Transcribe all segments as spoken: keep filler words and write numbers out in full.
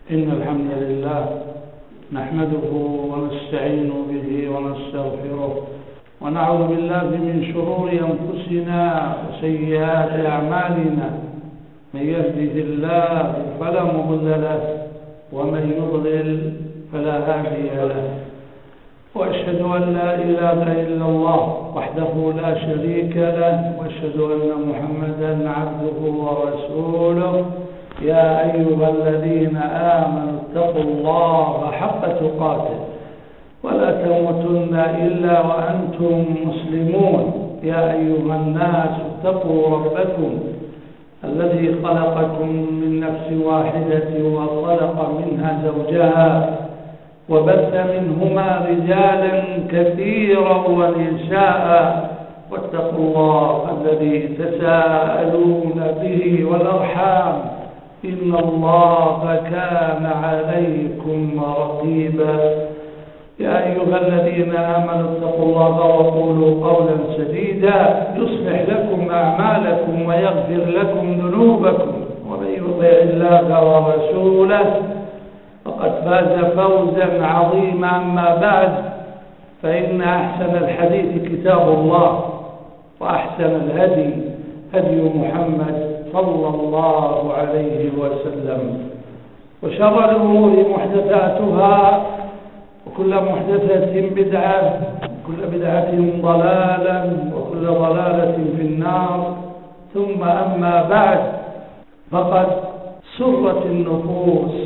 إن الحمد لله نحمده ونستعين به ونستغفره ونعوذ بالله من شرور أنفسنا وسيئات أعمالنا. من يهده الله فلا مضل له ومن يضلل فلا هادي له، وأشهد أن لا إله إلا الله وحده لا شريك له، وأشهد أن محمدا عبده ورسوله. يا أيها الذين آمنوا اتقوا الله حق تقاته ولا تموتن إلا وأنتم مسلمون. يا أيها الناس اتقوا ربكم الذي خلقكم من نفس واحدة وخلق منها زوجها وبث منهما رجالا كثيرا ونساء، واتقوا الله الذي تساءلون به والأرحام إن الله كان عليكم رقيبا. يا أيها الذين آمنوا اتقوا الله وقولوا قولا سديدا يصلح لكم أعمالكم ويغفر لكم ذنوبكم، ومن يطع الله ورسوله فقد فاز فوزا عظيما. أما بعد، فإن أحسن الحديث كتاب الله، وأحسن الهدي هدي محمد صلى الله عليه وسلم، وشر الأمور محدثاتها، وكل محدثة بدعة، وكل بدعة ضلالة، وكل ضلالة في النار. ثم أما بعد، فقد سرت النفوس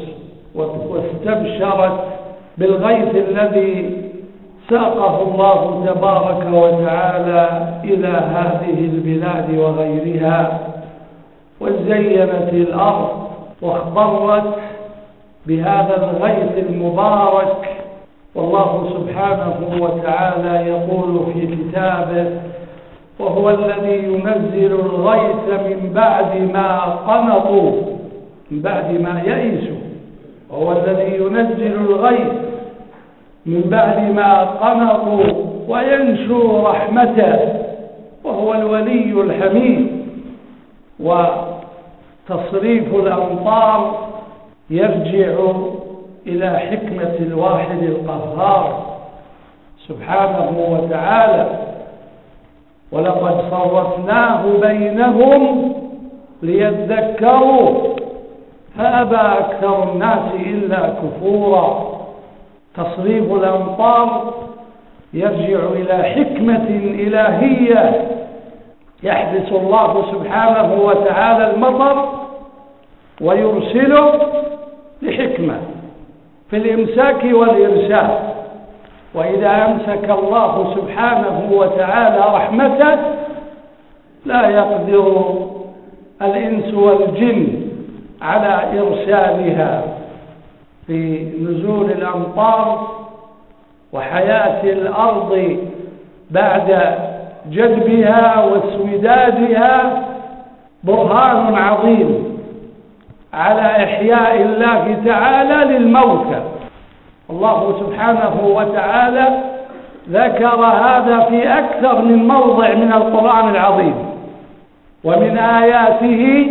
واستبشرت بالغيث الذي ساقه الله تبارك وتعالى إلى هذه البلاد وغيرها، وزينت الأرض واخضرت بهذا الغيث المبارك. والله سبحانه وتعالى يقول في كتابه: وهو الذي ينزل الغيث من بعد ما قنطوا، من بعد ما يئسوا. وهو الذي ينزل الغيث من بعد ما قنطوا وينشر رحمته، وهو الولي الحميد. وتصريف الأمطار يرجع إلى حكمة الواحد القهار سبحانه وتعالى. ولقد صرفناه بينهم ليذكروا فأبى أكثر الناس إلا كفورا. تصريف الأمطار يرجع إلى حكمة إلهية، يحدث الله سبحانه وتعالى المطر ويرسله لحكمة في الإمساك والإرسال. وإذا أمسك الله سبحانه وتعالى رحمته لا يقدر الإنس والجن على إرسالها. في نزول الأمطار وحياة الأرض بعد جدبها واسودادها برهان عظيم على إحياء الله تعالى للموتى. الله سبحانه وتعالى ذكر هذا في أكثر من موضع من القرآن العظيم. ومن آياته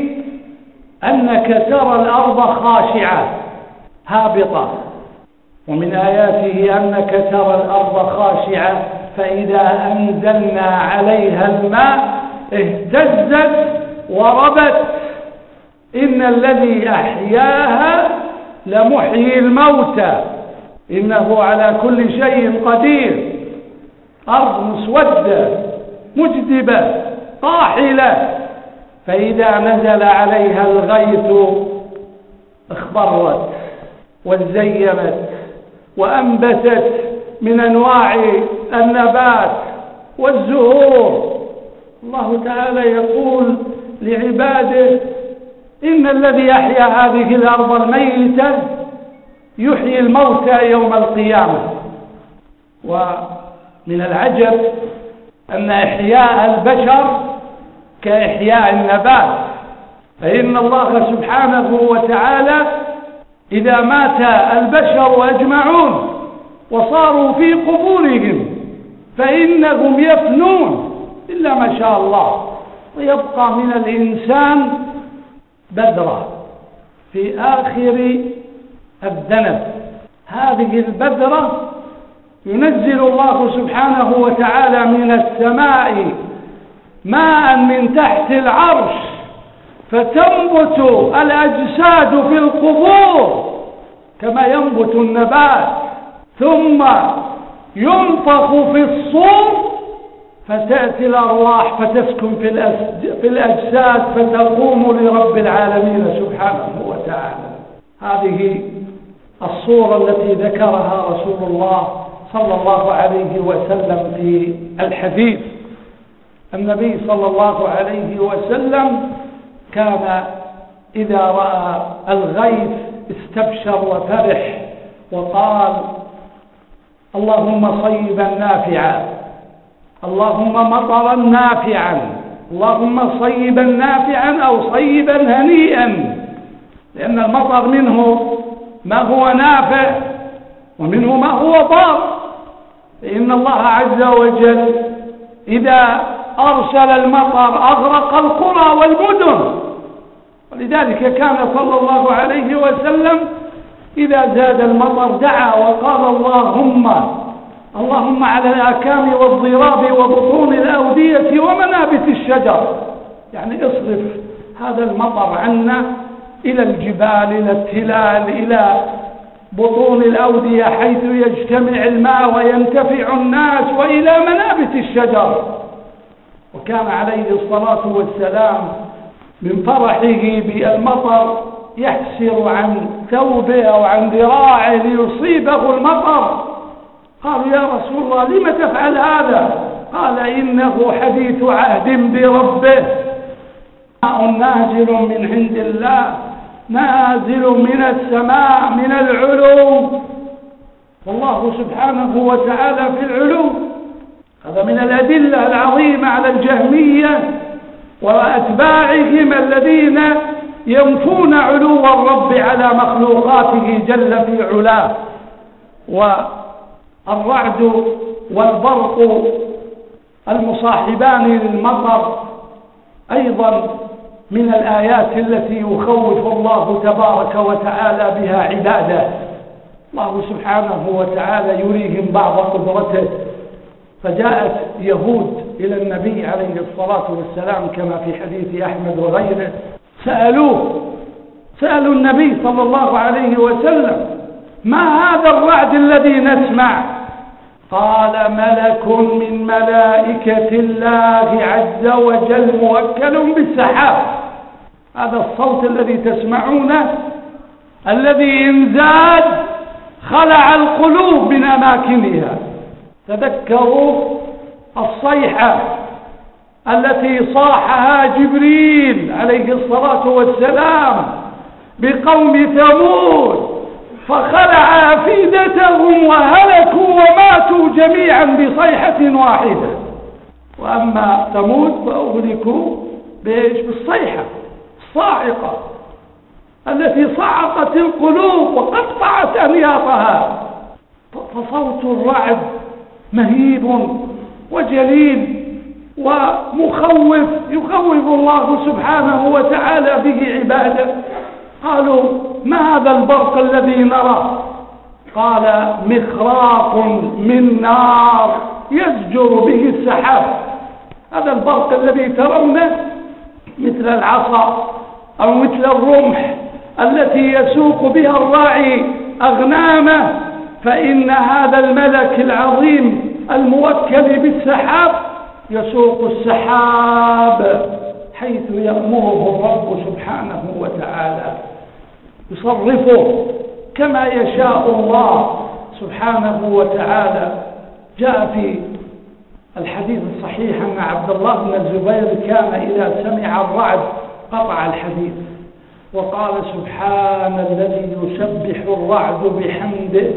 أنك ترى الأرض خاشعة هابطة، ومن آياته أنك ترى الأرض خاشعة فإذا أنزلنا عليها الماء اهتزت وربت. إن الذي أحياها لمحيي الموتى إنه على كل شيء قدير. أرض مسودة مجدبة قاحلة، فإذا نزل عليها الغيث اخضرت وزينت وأنبتت من أنواع النبات والزهور. الله تعالى يقول لعباده: إن الذي أحيا هذه الأرض الميتة يحيي الموتى يوم القيامة. ومن العجب أن إحياء البشر كإحياء النبات، فإن الله سبحانه وتعالى إذا مات البشر أجمعون وصاروا في قبورهم فإنهم يفنون إلا ما شاء الله، ويبقى من الإنسان بذرة في آخر الذنب. هذه البذرة ينزل الله سبحانه وتعالى من السماء ماء من تحت العرش، فتنبت الأجساد في القبور كما ينبت النبات، ثم ينفخ في الصور فتأتي الأرواح فتسكن في الأجساد فتقوم لرب العالمين سبحانه وتعالى. هذه الصورة التي ذكرها رسول الله صلى الله عليه وسلم في الحديث. النبي صلى الله عليه وسلم كان إذا رأى الغيث استبشر وفرح وقال: اللهم صيبا نافعا، اللهم مطرا نافعا، اللهم صيبا نافعا أو صيبا هنيئا، لأن المطر منه ما هو نافع ومنه ما هو ضار. فإن الله عز وجل إذا أرسل المطر أغرق القرى والمدن، ولذلك كان صلى الله عليه وسلم إذا زاد المطر دعا وقال: اللهم اللهم على الآكام والضراب وبطون الأودية ومنابت الشجر، يعني اصرف هذا المطر عنا إلى الجبال، إلى التلال، إلى بطون الأودية حيث يجتمع الماء وينتفع الناس، وإلى منابت الشجر. وكان عليه الصلاة والسلام من فرحه بالمطر يحسر عن ثوبه أو عن ذراعه ليصيبه المطر. قالوا: يا رسول الله لم تفعل هذا؟ قال: إنه حديث عهد بربه، ماء نازل من عند الله، نازل من السماء من العلو، والله سبحانه وتعالى في العلو. هذا من الأدلة العظيمة على الجهمية وأتباعهم الذين ينفون علو الرب على مخلوقاته جل في علاه. والرعد والبرق المصاحبان للمطر أيضا من الآيات التي يخوف الله تبارك وتعالى بها عباده. الله سبحانه وتعالى يريهم بعض قدرته، فجاءت يهود إلى النبي عليه الصلاة والسلام كما في حديث أحمد وغيره، سألوه سألوا النبي صلى الله عليه وسلم: ما هذا الرعد الذي نسمع؟ قال: ملك من ملائكة الله عز وجل موكل بالسحاب. هذا الصوت الذي تسمعونه الذي إن زاد خلع القلوب من أماكنها. تذكروا الصيحة التي صاحها جبريل عليه الصلاة والسلام بقوم ثمود، فخلع أفئدتهم وهلكوا وماتوا جميعا بصيحة واحدة. وأما ثمود فأهلكوا بإيش؟ بالصيحة الصاعقة التي صعقت القلوب وقطعت أنياطها. فصوت الرعد مهيب وجليل ومخوف، يخوف الله سبحانه وتعالى به عباده. قالوا: ما هذا البرق الذي نرى؟ قال: مخراق من نار يزجر به السحاب. هذا البرق الذي ترونه مثل العصا أو مثل الرمح التي يسوق بها الراعي أغنامه، فإن هذا الملك العظيم الموكل بالسحاب يسوق السحاب حيث يأمره الرب سبحانه وتعالى، يصرفه كما يشاء الله سبحانه وتعالى. جاء في الحديث الصحيح أن عبد الله بن الزبير كان إذا سمع الرعد قطع الحديث وقال: سبحان الذي يسبح الرعد بحمده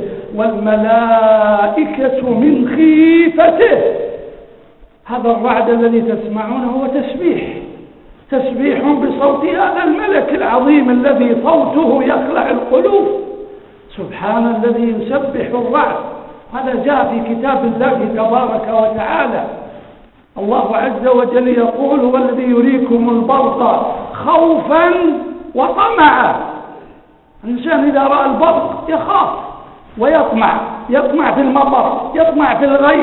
والملائكة من خيفته. هذا الرعد الذي تسمعونه هو تسبيح تسبيح بصوت هذا الملك العظيم الذي صوته يخلع القلوب. سبحان الذي يسبح الرعد. هذا جاء في كتاب الله تبارك وتعالى. الله عز وجل يقول: هو الذي يريكم البرق خوفا وطمعا. الإنسان إذا رأى البرق يخاف ويطمع، يطمع في المطر، يطمع في الغيث،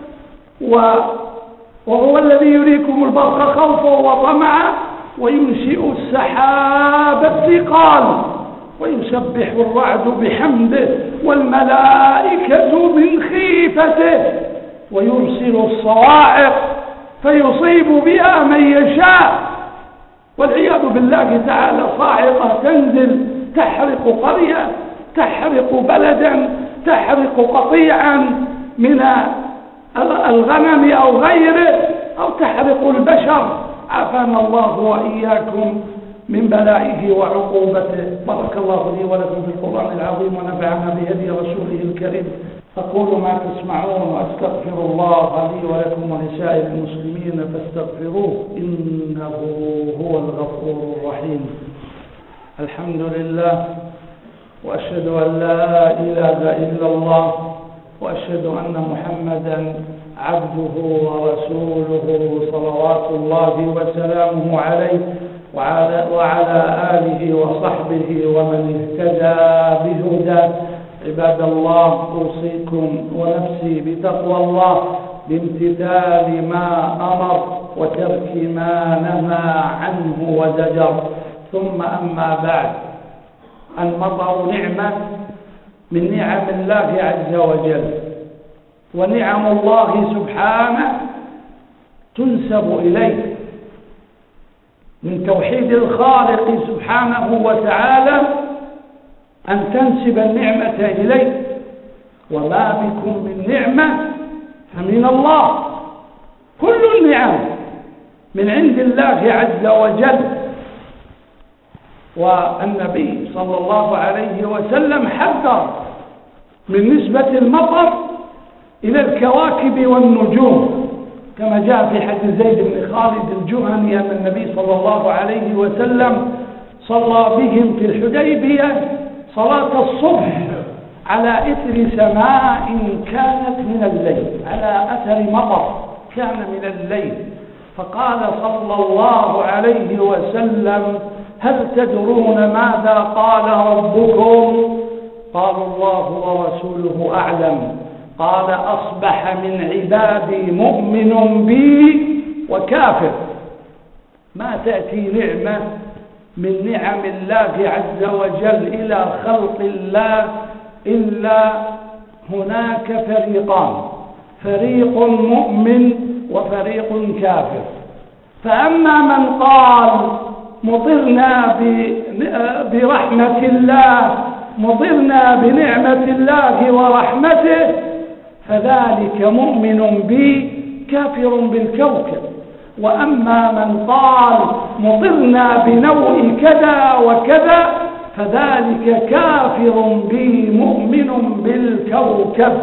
وهو الذي يريكم البرق خوفا وطمعا وينشئ السحاب الثقال ويسبح الرعد بحمده والملائكة من خيفته ويرسل الصواعق فيصيب بها من يشاء. والعياذ بالله تعالى صاعقة تنزل تحرق قرية، تحرق بلدا، تحرق قطيعا من الغنم أو غيره، أو تحرق البشر. عافانا الله وإياكم من بلائه وعقوبته. بارك الله لي ولكم في القرآن العظيم ونفعنا بهدي رسوله الكريم. أقول ما تسمعون وأستغفر الله لي ولكم ولسائر المسلمين فاستغفروه إنه هو الغفور الرحيم. الحمد لله، وأشهد أن لا إله إلا الله، وأشهد أن محمدا عبده ورسوله صلوات الله وسلامه عليه وعلى, وعلى آله وصحبه ومن اهتدى بهداه. عباد الله، أوصيكم ونفسي بتقوى الله بامتثال ما أمر وترك ما نهى عنه وزجر. ثم أما بعد، المطر نعمة من نعم الله عز وجل، ونعم الله سبحانه تنسب إليه. من توحيد الخالق سبحانه وتعالى أن تنسب النعمة إليه، وما بكم من نعمة فمن الله. كل النعم من عند الله عز وجل. والنبي صلى الله عليه وسلم حذر من نسبة المطر إلى الكواكب والنجوم، كما جاء في حديث زيد بن خالد الجهني أن النبي صلى الله عليه وسلم صلى بهم في الحديبية صلاة الصبح على إثر سماء كانت من الليل، على أثر مطر كان من الليل، فقال صلى الله عليه وسلم: هل تدرون ماذا قال ربكم؟ قالوا: الله ورسوله أعلم. قال: أصبح من عبادي مؤمن بي وكافر. ما تأتي نعمة من نعم الله عز وجل إلى خلق الله إلا هناك فريقان: فريق مؤمن وفريق كافر. فأما من قال مطرنا برحمة الله، مطرنا بنعمة الله ورحمته، فذلك مؤمن بي كافر بالكوكب. وأما من قال مطرنا بنوء كذا وكذا، فذلك كافر بي مؤمن بالكوكب.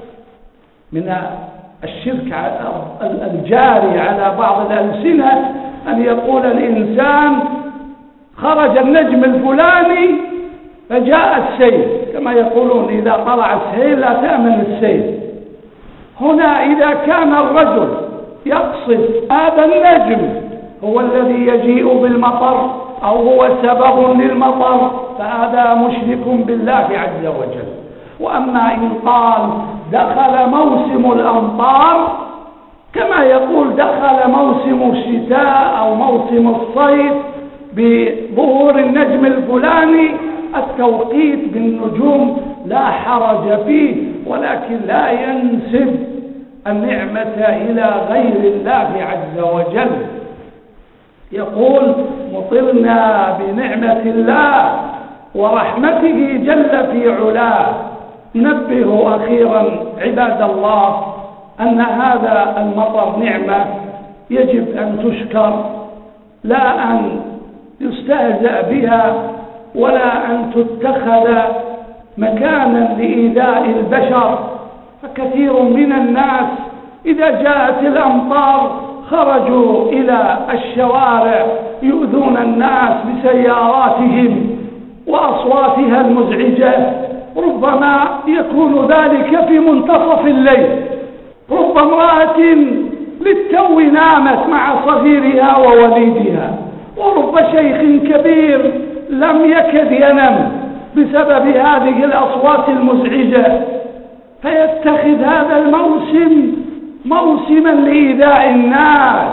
من الشرك الجاري على بعض الألسنة أن يقول الإنسان: خرج النجم الفلاني فجاء السيل، كما يقولون إذا طلع السيل لا تأمن السيل. هنا إذا كان الرجل يقصد هذا النجم هو الذي يجيء بالمطر أو هو سبب للمطر، فهذا مشرك بالله عز وجل. وأما إن قال دخل موسم الأمطار، كما يقول دخل موسم الشتاء أو موسم الصيف بظهور النجم الفلاني، التوقيت بالنجوم لا حرج فيه، ولكن لا ينسب النعمة إلى غير الله عز وجل. يقول: مطرنا بنعمة الله ورحمته جل في علاه. نبه أخيرا عباد الله أن هذا المطر نعمة يجب أن تشكر، لا أن يستهزأ بها ولا أن تتخذ مكانا لإيذاء البشر. فكثير من الناس إذا جاءت الأمطار خرجوا إلى الشوارع يؤذون الناس بسياراتهم وأصواتها المزعجة. ربما يكون ذلك في منتصف الليل، رب امرأة للتو نامت مع صغيرها ووليدها، ورب شيخ كبير لم يكد ينم بسبب هذه الأصوات المزعجة، فيتخذ هذا الموسم موسما لإيذاء الناس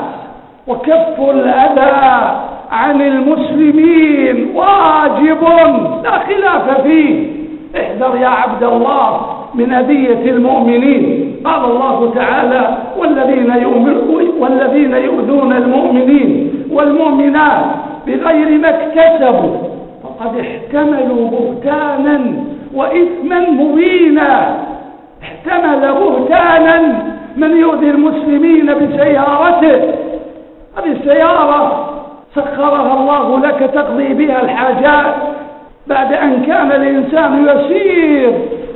وكف الأذى عن المسلمين واجب لا خلاف فيه. احذر يا عبد الله من أذية المؤمنين. قال الله تعالى: والذين والذين يؤذون المؤمنين والمؤمنات بغير ما اكتسبوا فقد احتملوا بهتانا وإثما مبينا. احتمل بهتانا من يؤذي المسلمين بسيارته. هذه السيارة سخرها الله لك تقضي بها الحاجات بعد أن كان الإنسان يسير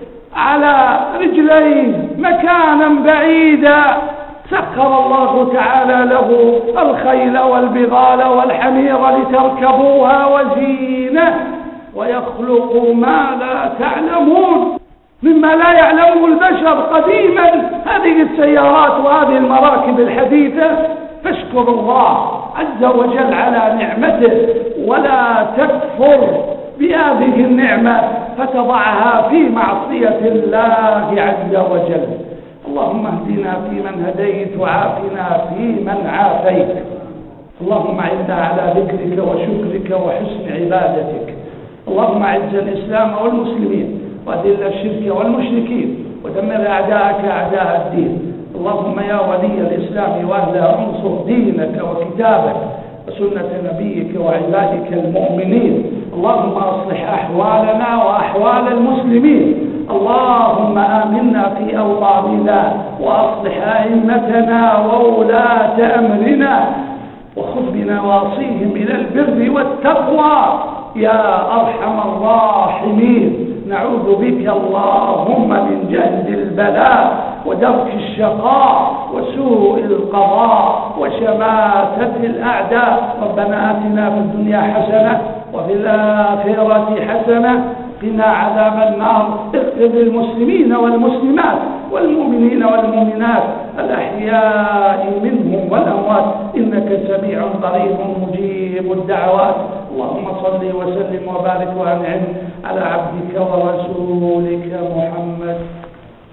على رجليه مكانا بعيدا. سخر الله تعالى له الخيل والبغال والحمير لتركبوها وزينة ويخلق ما لا تعلمون مما لا يعلمه البشر قديما. هذه السيارات وهذه المراكب الحديثة، فاشكر الله عز وجل على نعمته ولا تكفر بهذه النعمة فتضعها في معصية الله عز وجل. اللهم اهدنا فيمن هديت وعافنا فيمن عافيت. اللهم أعنا على ذكرك وشكرك وحسن عبادتك. اللهم أعز الإسلام والمسلمين وأذل الشرك والمشركين ودمر أعداءك أعداء الدين. اللهم يا ولي الإسلام وأهله انصر دينك وكتابك وسنة نبيك وعبادك المؤمنين. اللهم أصلح أحوالنا وأحوال المسلمين. اللهم آمنا في أوطاننا وأصلح أئمتنا وولاة أمرنا وخذ بنواصيهم إلى البر والتقوى يا أرحم الراحمين. نعوذ بك اللهم من جهد البلاء ودرك الشقاء وسوء القضاء وشماتة الأعداء. ربنا آتنا في الدنيا حسنة وفي الآخرة حسنة قنا عذاب النار. اغفر للمسلمين والمسلمات والمؤمنين والمؤمنات الأحياء منهم والأموات إنك سميع قريب مجيب الدعوات. اللهم صل وسلم وبارك وأنعم على عبدك ورسولك محمد